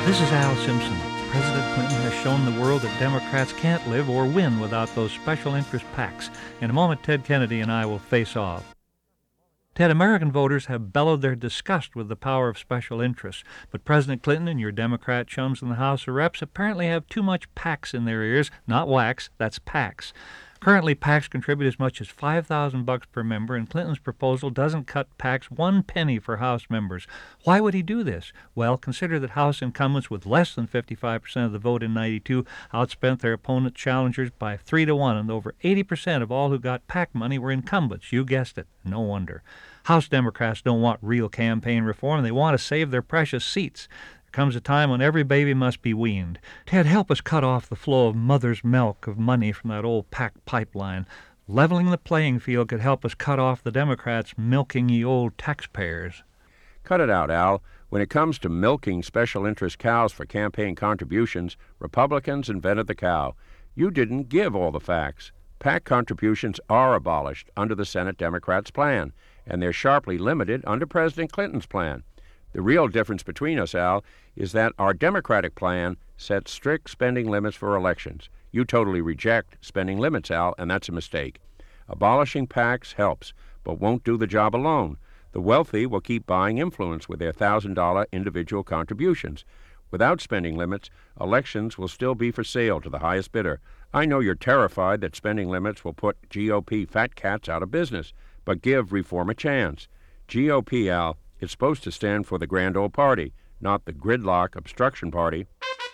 This is Al Simpson. President Clinton has shown the world that Democrats can't live or win without those special interest PACs. In a moment, Ted Kennedy and I will face off. Ted, American voters have bellowed their disgust with the power of special interests, but President Clinton and your Democrat chums in the House of Reps apparently have too much PACs in their ears. Not wax, that's PACs. Currently, PACs contribute as much as $5,000 per member, and Clinton's proposal doesn't cut PACs 1 penny for House members. Why would he do this? Well, consider that House incumbents with less than 55% of the vote in '92 outspent their opponent challengers by 3-1, and over 80% of all who got PAC money were incumbents. You guessed it. No wonder. House Democrats don't want real campaign reform. They want to save their precious seats. Comes a time when every baby must be weaned. Ted, help us cut off the flow of mother's milk of money from that old PAC pipeline. Leveling the playing field could help us cut off the Democrats milking ye old taxpayers. Cut it out, Al. When it comes to milking special interest cows for campaign contributions, Republicans invented the cow. You didn't give all the facts. PAC contributions are abolished under the Senate Democrats' plan, and they're sharply limited under President Clinton's plan. The real difference between us, Al, is that our Democratic plan sets strict spending limits for elections. You totally reject spending limits, Al, and that's a mistake. Abolishing PACs helps, but won't do the job alone. The wealthy will keep buying influence with their $1,000 individual contributions. Without spending limits, elections will still be for sale to the highest bidder. I know you're terrified that spending limits will put GOP fat cats out of business, but give reform a chance. GOP, Al, it's supposed to stand for the Grand Old Party, not the gridlock obstruction party.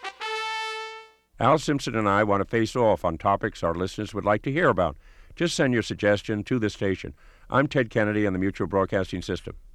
Al Simpson and I want to face off on topics our listeners would like to hear about. Just send your suggestion to the station. I'm Ted Kennedy on the Mutual Broadcasting System.